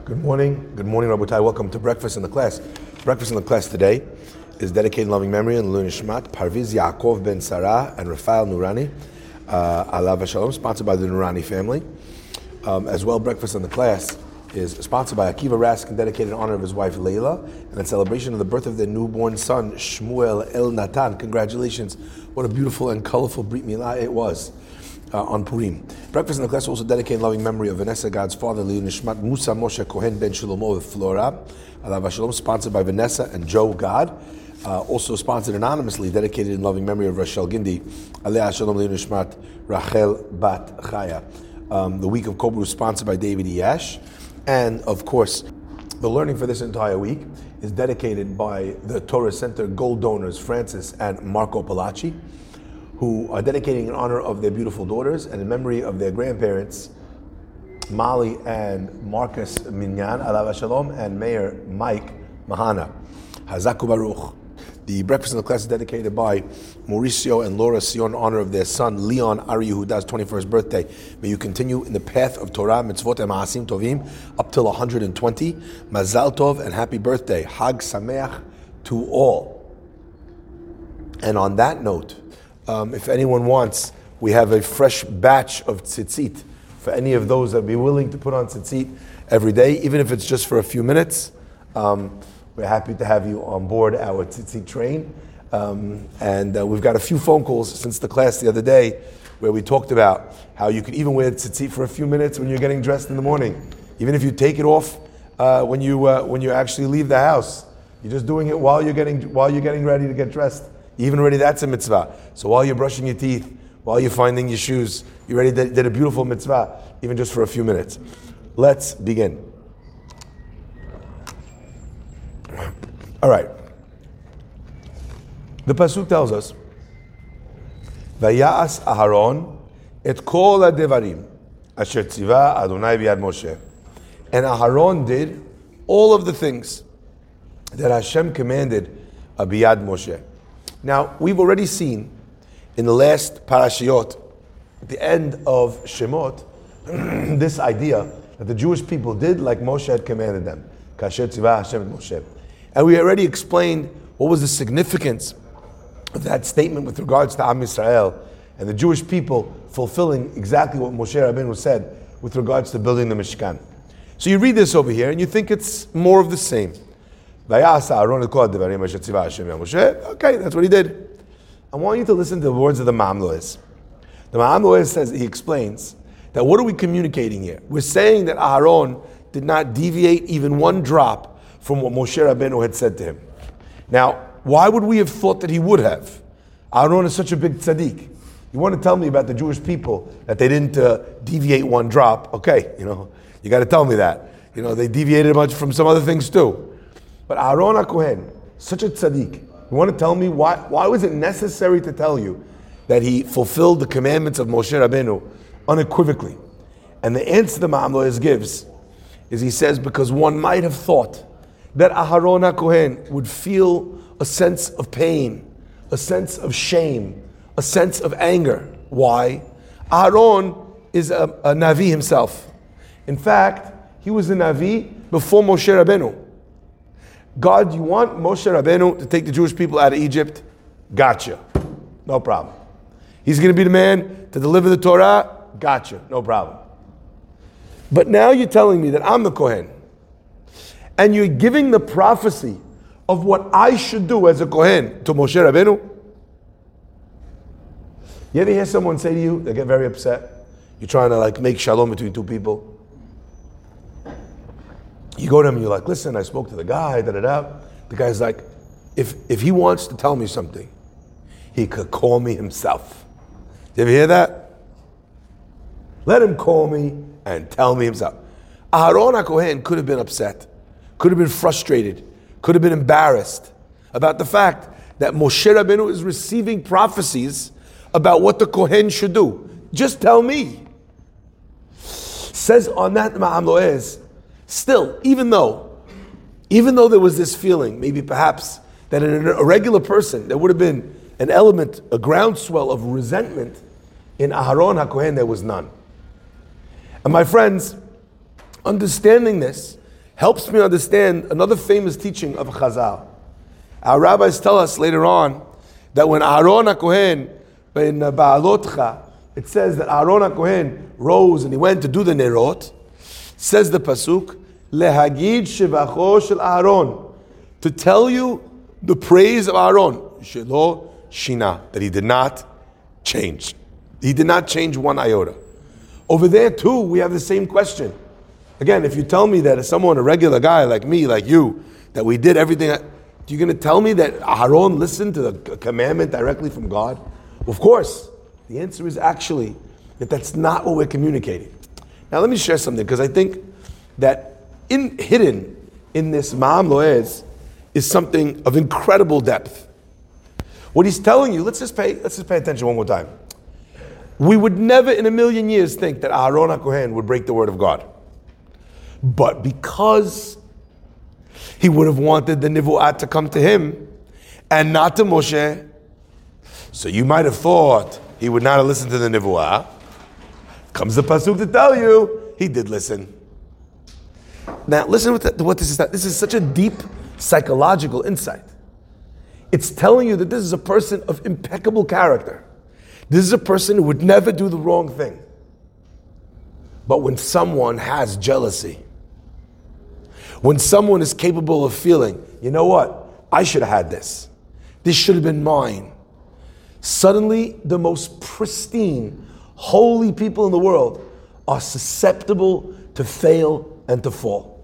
Good morning, Rabotai. Welcome to Breakfast in the Class. Breakfast in the Class today is dedicated in loving memory and L'ilui Nishmat Parviz Yaakov ben Sarah and Rafael Nurani, Alav Shalom, sponsored by the Nurani family. As well, Breakfast in the Class is sponsored by Akiva Raskin, dedicated in honor of his wife Leila, and in celebration of the birth of their newborn son Shmuel El Natan. Congratulations! What a beautiful and colorful Brit Milah it was. On Purim. Breakfast in the Class also dedicated in loving memory of Vanessa, God's father, L'ilui Nishmat Musa Moshe Cohen ben Shlomo of Flora, Alav Shalom, sponsored by Vanessa and Joe God. Also sponsored anonymously, dedicated in loving memory of Rachel Gindi, Aleh Shalom L'ilui Nishmat Rachel Bat Chaya. The week of Kobru is sponsored by David Yash. And of course, the learning for this entire week is dedicated by the Torah Center Gold donors, Francis and Marco Palacci, who are dedicating in honor of their beautiful daughters and in memory of their grandparents, Molly and Marcus Minyan, Alav Shalom, and Mayor Mike Mahana. Hazaku Baruch. The Breakfast in the Class is dedicated by Mauricio and Laura Sion in honor of their son, Leon Ari Yehuda's 21st birthday. May you continue in the path of Torah, mitzvot, and ma'asim tovim up till 120. Mazal Tov and happy birthday. Hag Sameach to all. And on that note, if anyone wants, we have a fresh batch of tzitzit for any of those that be willing to put on tzitzit every day, even if it's just for a few minutes. We're happy to have you on board our tzitzit train. And we've got a few phone calls since the class the other day where we talked about how you could even wear tzitzit for a few minutes when you're getting dressed in the morning. Even if you take it off when you actually leave the house. You're just doing it while you're getting ready to get dressed. Even already that's a mitzvah. So while you're brushing your teeth, while you're finding your shoes, you already did a beautiful mitzvah, even just for a few minutes. Let's begin. All right. The pasuk tells us, "Vayas Aharon et kol hadevarim asher tziva Adonai biyad Moshe." And Aharon did all of the things that Hashem commanded biyad Moshe. Now, we've already seen in the last parashiyot, at the end of Shemot, this idea that the Jewish people did like Moshe had commanded them. Kasher tzivah Hashem et Moshe. And we already explained what was the significance of that statement with regards to Am Yisrael and the Jewish people fulfilling exactly what Moshe Rabbeinu said with regards to building the Mishkan. So you read this over here and you think it's more of the same. Okay, that's what he did. I want you to listen to the words of the Ma'am Loez. The Ma'am Loez says, he explains that what are we communicating here? We're saying that Aharon did not deviate even one drop from what Moshe Rabbeinu had said to him. Now, why would we have thought that he would have? Aharon is such a big tzaddik. You want to tell me about the Jewish people that they didn't deviate one drop? Okay, you got to tell me that. They deviated much from some other things too. But Aaron HaKohen, such a tzaddik, you want to tell me why was it necessary to tell you that he fulfilled the commandments of Moshe Rabbeinu unequivocally? And the answer the Ma'am Loez gives is he says, because one might have thought that Aaron HaKohen would feel a sense of pain, a sense of shame, a sense of anger. Why? Aaron is a Navi himself. In fact, he was a Navi before Moshe Rabbeinu. God, you want Moshe Rabbeinu to take the Jewish people out of Egypt? Gotcha. No problem. He's going to be the man to deliver the Torah? Gotcha. No problem. But now you're telling me that I'm the Kohen. And you're giving the prophecy of what I should do as a Kohen to Moshe Rabbeinu? You ever hear someone say to you, they get very upset, you're trying to make shalom between two people? You go to him and you're like, listen, I spoke to the guy, da-da-da. The guy's like, if he wants to tell me something, he could call me himself. Did you ever hear that? Let him call me and tell me himself. Aharon HaKohen could have been upset, could have been frustrated, could have been embarrassed about the fact that Moshe Rabbeinu is receiving prophecies about what the Kohen should do. Just tell me. Says on that Ma'am Loez, still, even though there was this feeling, maybe perhaps, that in a regular person, there would have been an element, a groundswell of resentment, in Aharon HaKohen there was none. And my friends, understanding this, helps me understand another famous teaching of Chazal. Our rabbis tell us later on that when Aaron HaKohen in Ba'alotcha, it says that Aaron HaKohen rose and he went to do the Nerot. Says the pasuk, Lehagid shevacho shel Aaron, to tell you the praise of Aaron, shelo shina, that he did not change. He did not change one iota. Over there too, we have the same question. Again, if you tell me that someone, a regular guy like me, like you, that we did everything, you're going to tell me that Aaron listened to the commandment directly from God? Of course. The answer is actually that that's not what we're communicating. Now let me share something, because I think that hidden in this Ma'am Lo'ez is something of incredible depth. What he's telling you, let's just pay attention one more time. We would never in a million years think that Aaron HaKohen would break the word of God. But because he would have wanted the Nivu'at to come to him and not to Moshe, so you might have thought he would not have listened to the Nivu'ah. Comes the pasuk to tell you he did listen. Now listen to what this is. This is such a deep psychological insight. It's telling you that this is a person of impeccable character. This is a person who would never do the wrong thing. But when someone has jealousy, when someone is capable of feeling, you know what, I should have had this. This should have been mine. Suddenly, the most pristine, holy people in the world are susceptible to fail and to fall.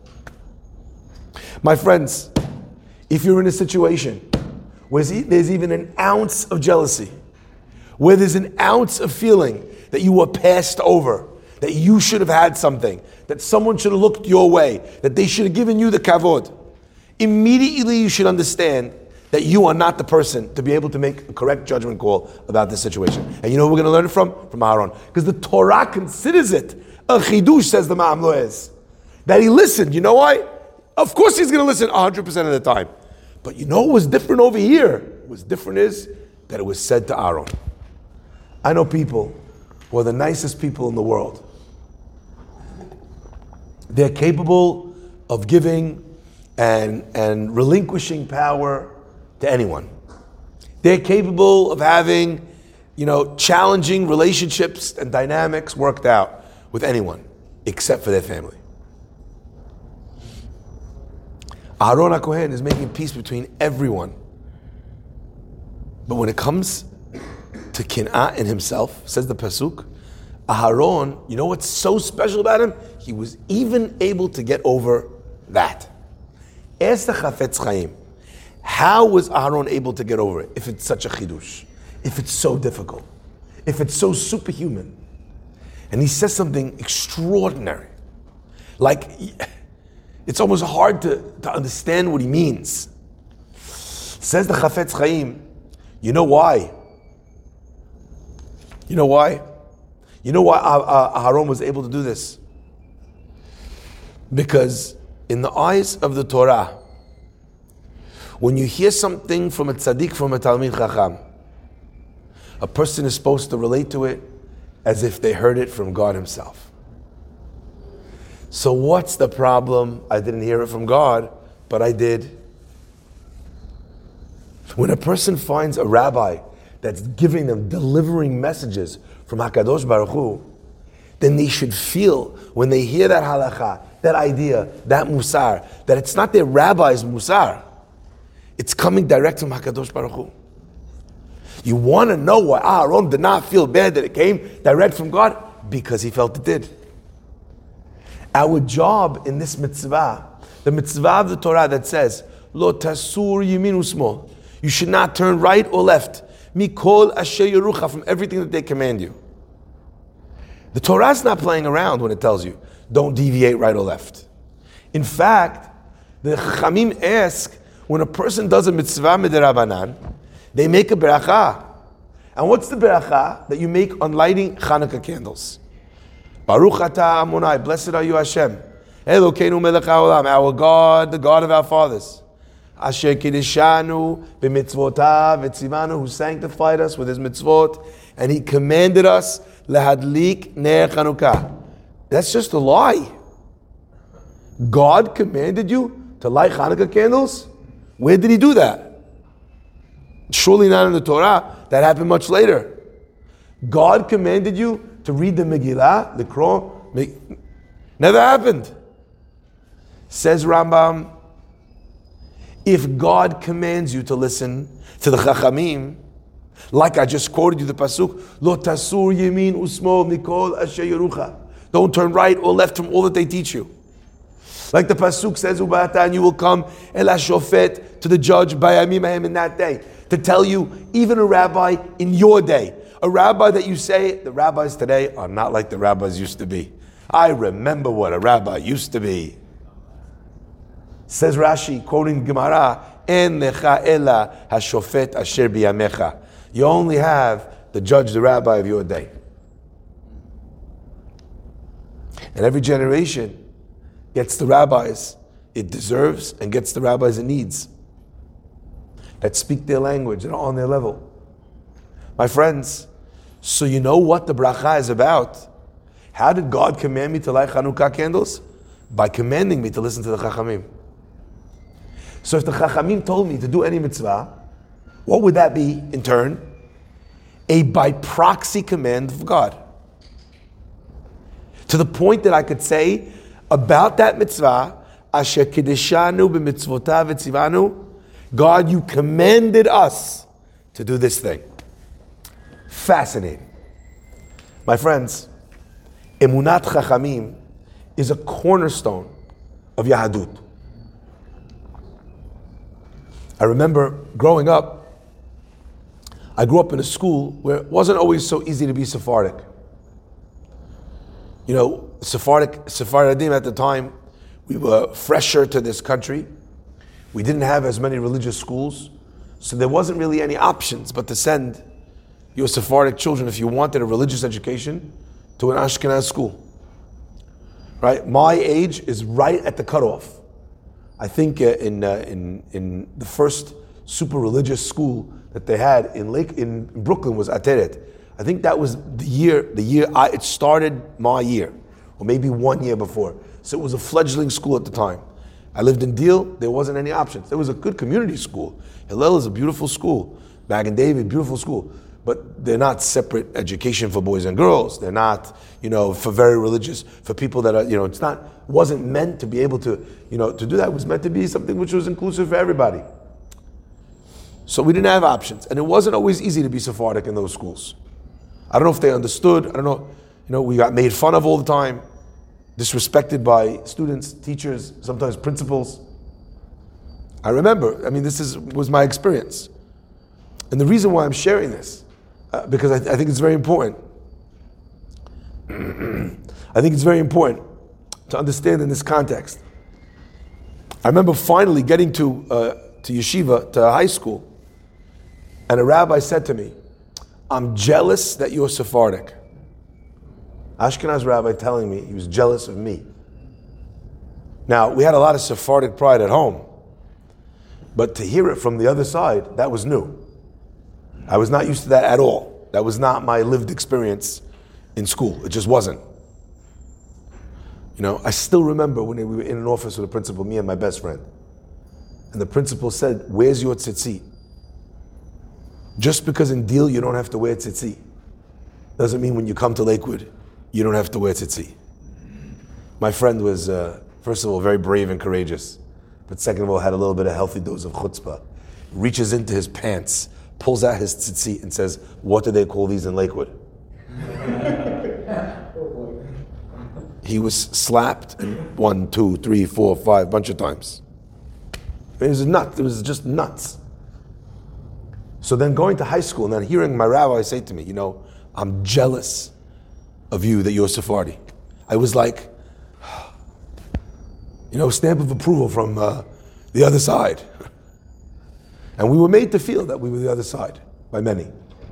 My friends, if you're in a situation where there's even an ounce of jealousy, where there's an ounce of feeling that you were passed over, that you should have had something, that someone should have looked your way, that they should have given you the kavod, immediately you should understand that you are not the person to be able to make a correct judgment call about this situation. And you know who we're going to learn it from? From Aaron. Because the Torah considers it a chidush, says the Ma'am Lo'ez, that he listened. You know why? Of course he's going to listen 100% of the time. But you know what was different over here? What was different is that it was said to Aaron. I know people who are the nicest people in the world. They're capable of giving and relinquishing power to anyone. They're capable of having, challenging relationships and dynamics worked out with anyone, except for their family. Aaron HaKohen is making peace between everyone. But when it comes to Kin'ah in himself, says the Pasuk, Aaron, you know what's so special about him? He was even able to get over that. Ask the Chafetz Chaim, how was Aaron able to get over it if it's such a chidush? If it's so difficult? If it's so superhuman? And he says something extraordinary. Like, it's almost hard to understand what he means. Says the Chafetz Chaim, you know why? You know why? You know why Aaron was able to do this? Because in the eyes of the Torah, when you hear something from a tzaddik, from a Talmid Chacham, a person is supposed to relate to it as if they heard it from God himself. So what's the problem? I didn't hear it from God, but I did. When a person finds a rabbi that's giving them, delivering messages from HaKadosh Baruch Hu, then they should feel, when they hear that halakha, that idea, that musar, that it's not their rabbi's musar. It's coming direct from HaKadosh Baruch Hu. You want to know why Aaron did not feel bad that it came direct from God? Because he felt it did. Our job in this mitzvah, the mitzvah of the Torah that says, Lo tasur yamin usmol, you should not turn right or left, mikol asher yerucha, from everything that they command you. The Torah is not playing around when it tells you, don't deviate right or left. In fact, the Chachamim ask, when a person does a mitzvah midirabanan, they make a beracha. And what's the beracha that you make on lighting Hanukkah candles? Baruch atah Amonai, blessed are you Hashem. Elokeinu melech haolam, our God, the God of our fathers. Asher kiddushanu b'mitzvotav v'tzivanu, who sanctified us with his mitzvot, and he commanded us lehadlik ner Chanukah. That's just a lie. God commanded you to light Hanukkah candles? Where did he do that? Surely not in the Torah. That happened much later. God commanded you to read the Megillah, the Qur'an. Never happened. Says Rambam, if God commands you to listen to the Chachamim, like I just quoted you the pasuk, Lo tasur yemin usmol mikol asher yerucha. Don't turn right or left from all that they teach you. Like the pasuk says, Ubatan, you will come el hashofet, to the judge bayamim ahem, in that day, to tell you, even a rabbi in your day, a rabbi that you say, the rabbis today are not like the rabbis used to be. I remember what a rabbi used to be. Says Rashi, quoting Gemara, En lecha ela hashofet asher biyamecha. You only have the judge, the rabbi of your day. And every generation gets the rabbis it deserves and gets the rabbis it needs, that speak their language and are on their level. My friends, so you know what the bracha is about. How did God command me to light Hanukkah candles? By commanding me to listen to the Chachamim. So if the Chachamim told me to do any mitzvah, what would that be in turn? A by proxy command of God. To the point that I could say about that mitzvah, Asher kideshanu b'mitzvotav etzivanu, God, you commanded us to do this thing. Fascinating. My friends, Emunat Chachamim is a cornerstone of Yahadut. I remember growing up, I grew up in a school where it wasn't always so easy to be Sephardic. You know, Sephardim at the time, we were fresher to this country. We didn't have as many religious schools, so there wasn't really any options but to send your Sephardic children, if you wanted a religious education, to an Ashkenaz school. Right? My age is right at the cutoff. I think in the first super religious school that they had in Brooklyn was Ateret. I think that was the year it started my year, or maybe 1 year before. So it was a fledgling school at the time. I lived in Deal, there wasn't any options. There was a good community school. Hillel is a beautiful school. Magen David, beautiful school. But they're not separate education for boys and girls. They're not, for very religious, for people that are, wasn't meant to be able to, to do that. It was meant to be something which was inclusive for everybody. So we didn't have options. And it wasn't always easy to be Sephardic in those schools. I don't know if they understood. I don't know. We got made fun of all the time, disrespected by students, teachers, sometimes principals. I remember, this was my experience. And the reason why I'm sharing this, because I think it's very important. I think it's very important to understand in this context. I remember finally getting to yeshiva, to high school, and a rabbi said to me, I'm jealous that you're Sephardic. Ashkenaz rabbi telling me he was jealous of me. Now, we had a lot of Sephardic pride at home, but to hear it from the other side, that was new. I was not used to that at all. That was not my lived experience in school. It just wasn't. I still remember when we were in an office with the principal, me and my best friend. And the principal said, where's your tzitzit? Just because in Deal you don't have to wear tzitzit, doesn't mean when you come to Lakewood, you don't have to wear tzitzit. My friend was, first of all, very brave and courageous. But second of all, had a little bit of healthy dose of chutzpah. Reaches into his pants, pulls out his tzitzit and says, what do they call these in Lakewood? He was slapped 1, 2, 3, 4, 5, bunch of times. It was nuts. It was just nuts. So then going to high school and then hearing my rabbi say to me, I'm jealous of you that you're Sephardi. I was like, stamp of approval from the other side. And we were made to feel that we were the other side by many.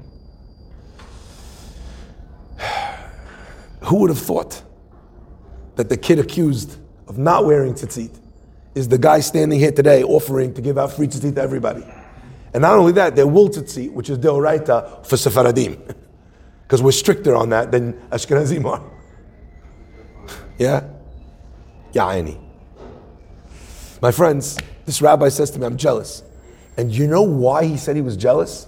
Who would have thought that the kid accused of not wearing tzitzit is the guy standing here today offering to give out free tzitzit to everybody? And not only that, they're wool tzitzit, which is deoraita for Sephardim, because we're stricter on that than Ashkenazim are. Yeah? Ya'ani. My friends, this rabbi says to me, I'm jealous. And you know why he said he was jealous?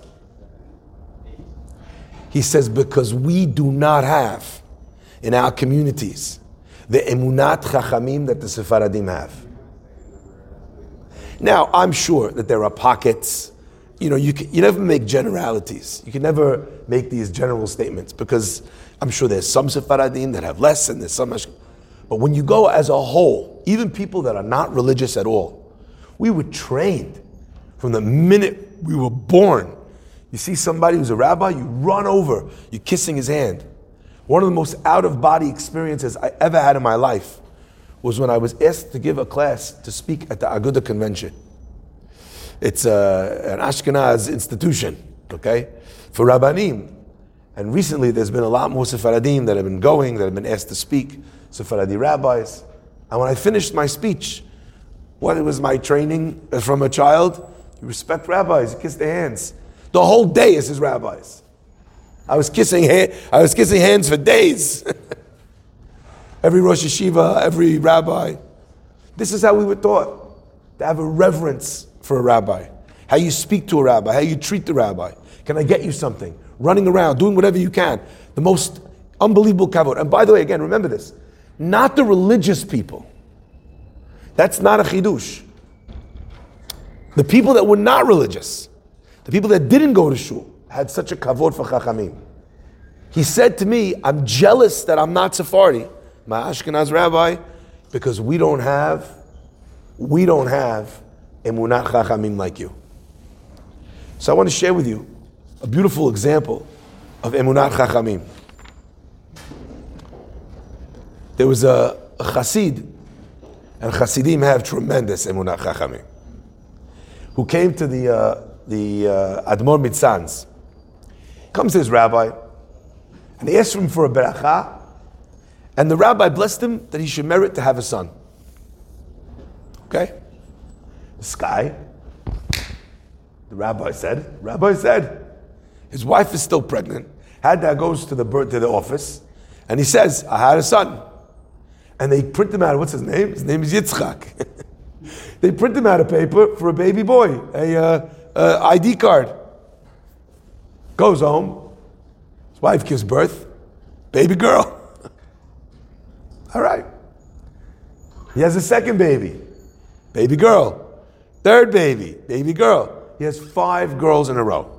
He says, because we do not have in our communities the emunat chachamim that the Sephardim have. Now, I'm sure that there are pockets. You never make generalities. You can never make these general statements because I'm sure there's some Sephardim that have less and there's some. But when you go as a whole, even people that are not religious at all, we were trained from the minute we were born. You see somebody who's a rabbi, you run over, you're kissing his hand. One of the most out-of-body experiences I ever had in my life was when I was asked to give a class to speak at the Aguda convention. It's an Ashkenaz institution, okay, for Rabbanim. And recently there's been a lot more Sephardim that have been going, that have been asked to speak, Sephardi rabbis. And when I finished my speech, what was my training from a child? You respect rabbis, you kiss their hands. The whole day is his rabbis. I was kissing hands for days. Every Rosh Yeshiva, every rabbi. This is how we were taught, to have a reverence for a rabbi. How you speak to a rabbi, how you treat the rabbi. Can I get you something? Running around, doing whatever you can. The most unbelievable kavod. And by the way, again, remember this. Not the religious people. That's not a chidush. The people that were not religious, the people that didn't go to shul, had such a kavod for chachamim. He said to me, I'm jealous that I'm not Sephardi, my Ashkenaz rabbi, because we don't have emunat chachamim like you. So I want to share with you a beautiful example of emunat chachamim. There was a chassid, and chassidim have tremendous emunat chachamim, who came to the Admor Mitzanz. Comes to his rabbi, and he asked him for a beracha, and the rabbi blessed him that he should merit to have a son. Okay? This guy, the rabbi said, his wife is still pregnant. Hadda goes to the office, and he says, I had a son. And they print him out, what's his name? His name is Yitzchak. They print him out a paper for a baby boy, a ID card. Goes home, his wife gives birth, baby girl. All right. He has a second baby, baby girl. Third baby, baby girl. He has 5 girls in a row.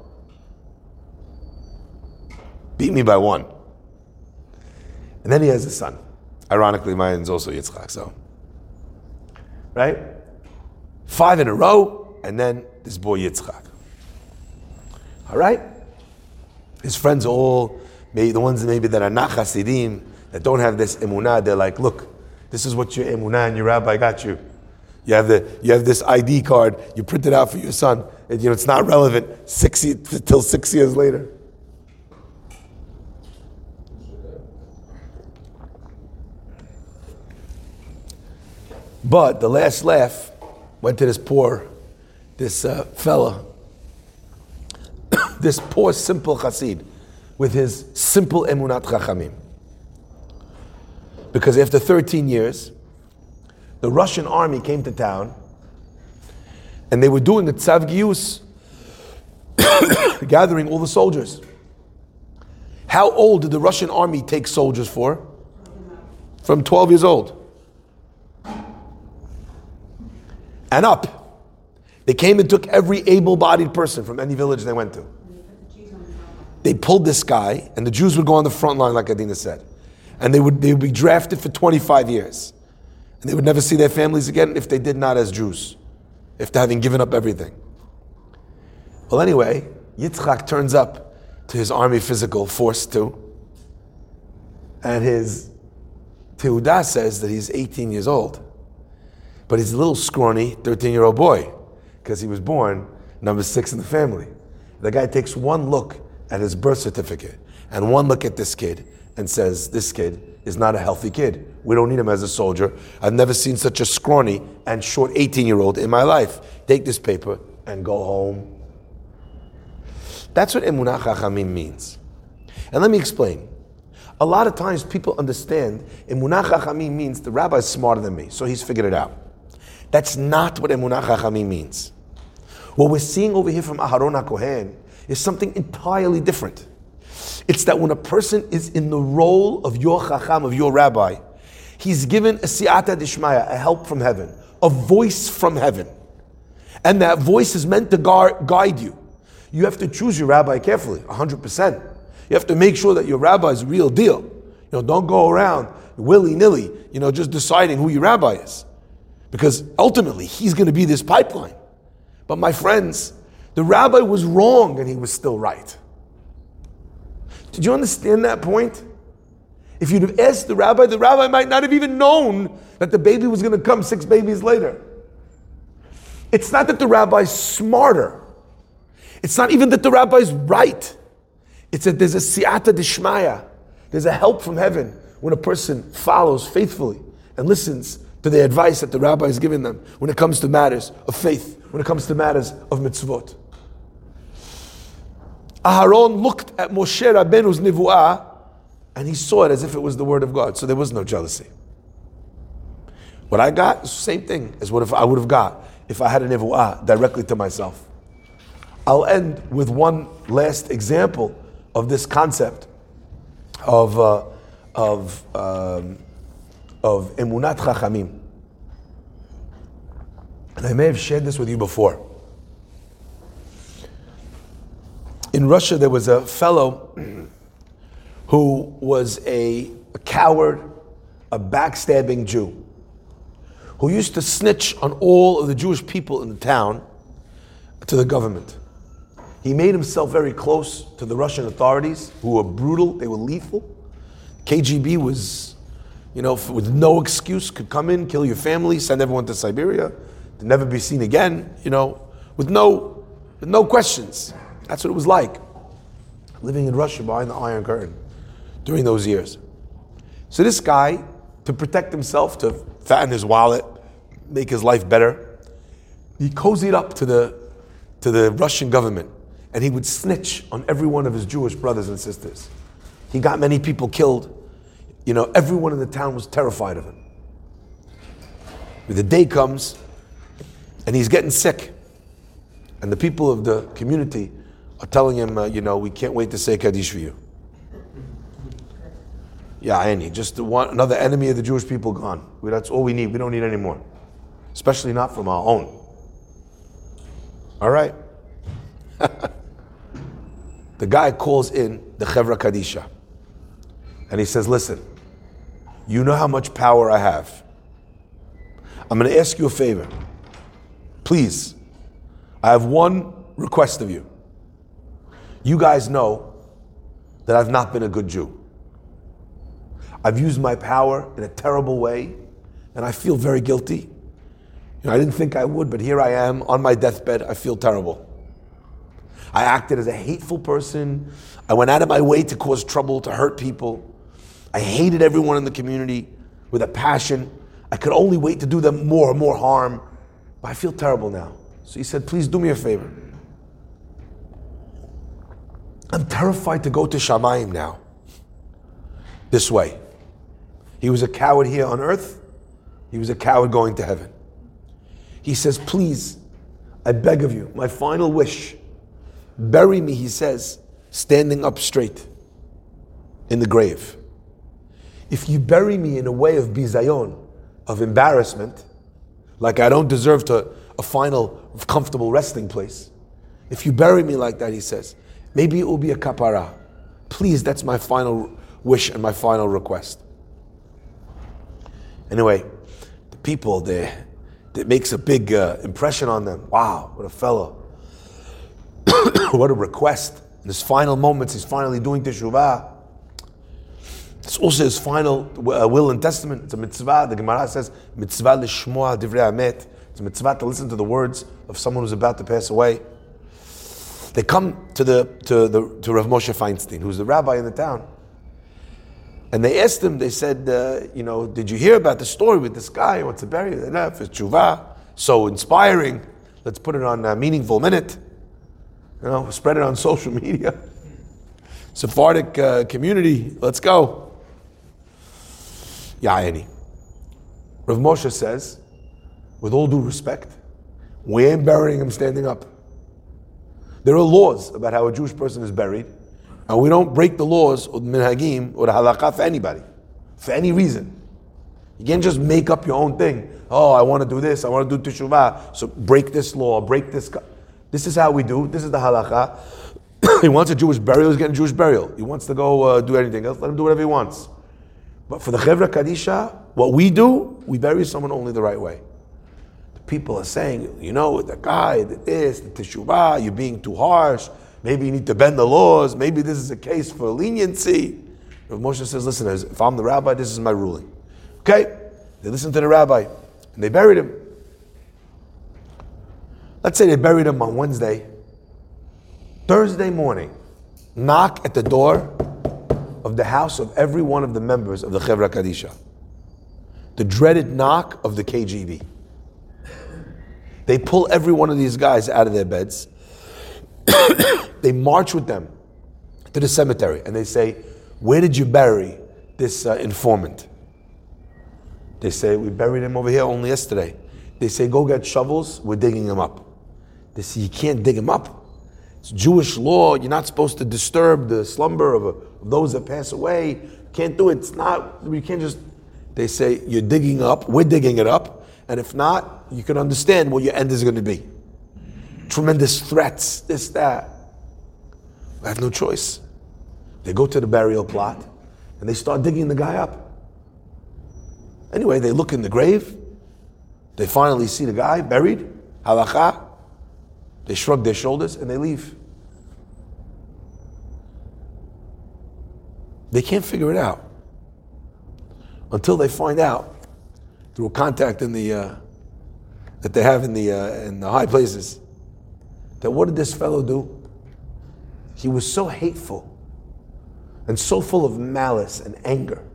Beat me by 1. And then he has a son. Ironically, mine's also Yitzchak, so. Right? 5 in a row, and then this boy Yitzchak. All right? His friends all, maybe the ones maybe that are not Hasidim, that don't have this emunah, they're like, look, this is what your emunah and your rabbi got you. You have this ID card, you print it out for your son, and it's not relevant till 6 years later. But the last laugh went to this fella, this poor simple chassid, with his simple emunat chachamim. Because after 13 years, the Russian army came to town, and they were doing a tzav giyus, gathering all the soldiers. How old did the Russian army take soldiers for? From 12 years old and up. They came and took every able-bodied person from any village they went to. They pulled this guy, and the Jews would go on the front line, like Adina said. And they would be drafted for 25 years. And they would never see their families again if they did not as Jews, after having given up everything. Well, anyway, Yitzchak turns up to his army physical, forced to, and his Teudah says that he's 18 years old. But he's a little scrawny 13-year-old boy, because he was born number 6 in the family. The guy takes one look at his birth certificate and one look at this kid and says, this kid is not a healthy kid. We don't need him as a soldier. I've never seen such a scrawny and short 18-year-old in my life. Take this paper and go home. That's what emunah chachamim means. And let me explain. A lot of times people understand emunah chachamim means the rabbi's smarter than me, so he's figured it out. That's not what Emunah Chachamim means. What we're seeing over here from Aharon HaKohen is something entirely different. It's that when a person is in the role of your Chacham, of your rabbi, he's given a siyata dishmaya, a help from heaven, a voice from heaven. And that voice is meant to guide you. You have to choose your rabbi carefully, 100%. You have to make sure that your rabbi is the real deal. Don't go around willy-nilly, just deciding who your rabbi is. Because ultimately, he's going to be this pipeline. But my friends, the rabbi was wrong and he was still right. Did you understand that point? If you'd have asked the rabbi might not have even known that the baby was going to come 6 babies later. It's not that the rabbi's smarter. It's not even that the rabbi's right. It's that there's a siyata dishmaya. There's a help from heaven when a person follows faithfully and listens to the advice that the rabbi has given them when it comes to matters of faith, when it comes to matters of mitzvot. Aharon looked at Moshe Rabbeinu's nivu'ah and he saw it as if it was the word of God. So there was no jealousy. What I got is the same thing as what I would have got if I had a nivu'ah directly to myself. I'll end with one last example of this concept of emunat chachamim. And I may have shared this with you before. In Russia, there was a fellow who was a coward, a backstabbing Jew, who used to snitch on all of the Jewish people in the town to the government. He made himself very close to the Russian authorities, who were brutal, they were lethal. KGB was, with no excuse, could come in, kill your family, send everyone to Siberia, to never be seen again, with no questions. That's what it was like, living in Russia behind the Iron Curtain during those years. So this guy, to protect himself, to fatten his wallet, make his life better, he cozied up to the Russian government, and he would snitch on every one of his Jewish brothers and sisters. He got many people killed. Everyone in the town was terrified of him. But the day comes, and he's getting sick, and the people of the community are telling him, we can't wait to say Kaddish for you. Yeah, Annie, just another enemy of the Jewish people gone. That's all we need. We don't need any more. Especially not from our own. All right. The guy calls in the Chevra Kadisha. And he says, listen, you know how much power I have. I'm going to ask you a favor. Please, I have one request of you. You guys know that I've not been a good Jew. I've used my power in a terrible way, and I feel very guilty. I didn't think I would, but here I am on my deathbed. I feel terrible. I acted as a hateful person. I went out of my way to cause trouble, to hurt people. I hated everyone in the community with a passion. I could only wait to do them more and more harm, but I feel terrible now. So he said, please do me a favor. I'm terrified to go to Shamayim now. This way. He was a coward here on earth. He was a coward going to heaven. He says, please, I beg of you, my final wish, bury me, he says, standing up straight in the grave. If you bury me in a way of bizayon, of embarrassment, like I don't deserve a final comfortable resting place, if you bury me like that, he says, maybe it will be a kapara. Please, that's my final wish and my final request. Anyway, the people there, it makes a big impression on them. Wow, what a fellow. What a request. In his final moments, he's finally doing teshuvah. It's also his final will and testament. It's a mitzvah. The Gemara says, mitzvah lishmoa divrei hamet. It's a mitzvah to listen to the words of someone who's about to pass away. They come to Rav Moshe Feinstein, who's the rabbi in the town. And they asked him, they said, did you hear about the story with this guy who wants to bury it? For tshuva, so inspiring. Let's put it on a Meaningful Minute. Spread it on social media. Sephardic community, let's go. Ya'ani. Rav Moshe says, with all due respect, we ain't burying him standing up. There are laws about how a Jewish person is buried, and we don't break the laws or the minhagim or the halakha for anybody, for any reason. You can't just make up your own thing. Oh, I want to do this, I want to do teshuvah, so break this law, break this. This is how we do, this is the halakha. He wants a Jewish burial, he's getting a Jewish burial. He wants to go do anything else, let him do whatever he wants. But for the Chevra Kadisha, what we do, we bury someone only the right way. The people are saying, the guy, the this, the teshuvah, you're being too harsh. Maybe you need to bend the laws. Maybe this is a case for leniency. Rav Moshe says, listen, if I'm the rabbi, this is my ruling. Okay? They listened to the rabbi, and they buried him. Let's say they buried him on Wednesday. Thursday morning, knock at the door of the house of every one of the members of the Chevra Kadisha. The dreaded knock of the KGB. They pull every one of these guys out of their beds. They march with them to the cemetery and they say, where did you bury this informant? They say, we buried him over here only yesterday. They say, go get shovels, we're digging him up. They say, you can't dig him up. It's Jewish law, you're not supposed to disturb the slumber of those that pass away. Can't do it, it's not, we can't just, they say, you're digging up, we're digging it up, and if not, you can understand what your end is going to be. Tremendous threats, this, that. I have no choice. They go to the burial plot, and they start digging the guy up. Anyway, they look in the grave, they finally see the guy buried, halakha, they shrug their shoulders, and they leave. They can't figure it out until they find out through a contact in the that they have in the high places that what did this fellow do? He was so hateful and so full of malice and anger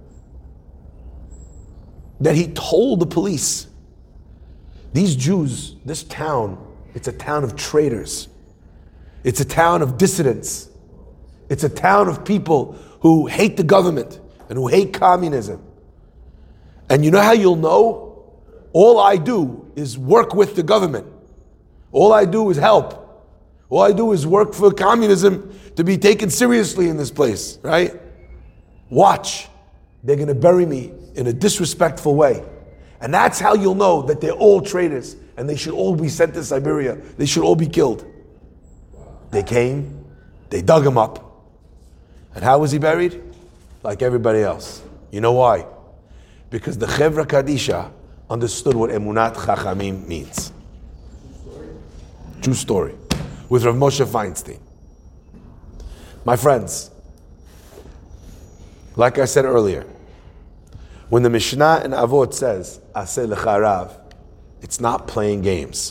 that he told the police, these Jews, this town, it's a town of traitors. It's a town of dissidents. It's a town of people who hate the government and who hate communism. And you know how you'll know? All I do is work with the government. All I do is help. All I do is work for communism to be taken seriously in this place, right? Watch. They're going to bury me in a disrespectful way. And that's how you'll know that they're all traitors and they should all be sent to Siberia. They should all be killed. They came, they dug him up. And how was he buried? Like everybody else. You know why? Because the Chevra Kadisha understood what Emunat Chachamim means. True story. With Rav Moshe Feinstein. My friends, like I said earlier, when the Mishnah in Avot says, Aseh lecha Rav, it's not playing games.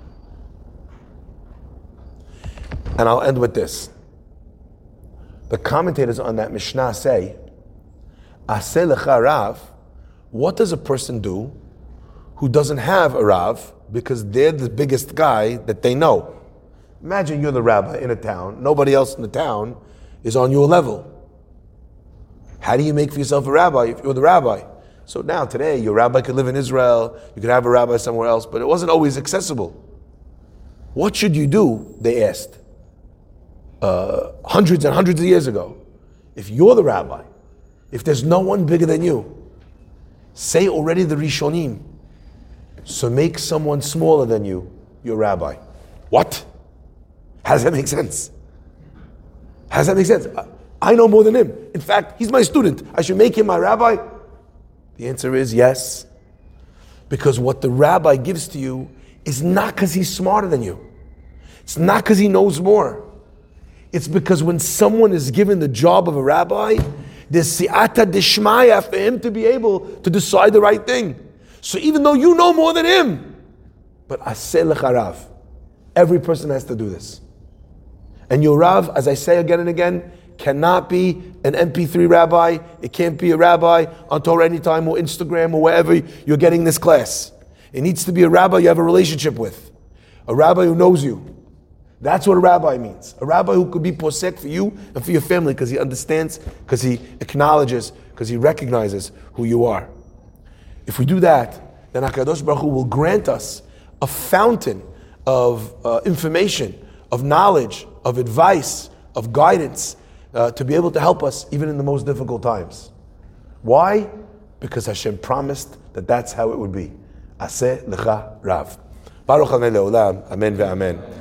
And I'll end with this. The commentators on that Mishnah say, Aseh lecha Rav, what does a person do who doesn't have a Rav because they're the biggest guy that they know? Imagine you're the rabbi in a town, nobody else in the town is on your level. How do you make for yourself a rabbi if you're the rabbi? So now today, your rabbi could live in Israel, you could have a rabbi somewhere else, but it wasn't always accessible. What should you do? They asked. Hundreds and hundreds of years ago. If you're the rabbi, if there's no one bigger than you, say already the Rishonim. So make someone smaller than you your rabbi. What? How does that make sense? How does that make sense? I know more than him. In fact, he's my student. I should make him my rabbi? The answer is yes. Because what the rabbi gives to you is not because he's smarter than you. It's not because he knows more. It's because when someone is given the job of a rabbi, there's siyata dishmaya for him to be able to decide the right thing. So even though you know more than him, but aseh lecha Rav, every person has to do this. And your Rav, as I say again and again, cannot be an MP3 rabbi. It can't be a rabbi on Torah Anytime or Instagram or wherever you're getting this class. It needs to be a rabbi you have a relationship with. A rabbi who knows you. That's what a rabbi means. A rabbi who could be posek for you and for your family because he understands, because he acknowledges, because he recognizes who you are. If we do that, then HaKadosh Baruch Hu will grant us a fountain of information, of knowledge, of advice, of guidance, to be able to help us even in the most difficult times. Why? Because Hashem promised that that's how it would be. Aseh lecha rav. Baruch Adonai le'olam. Amen ve'amen.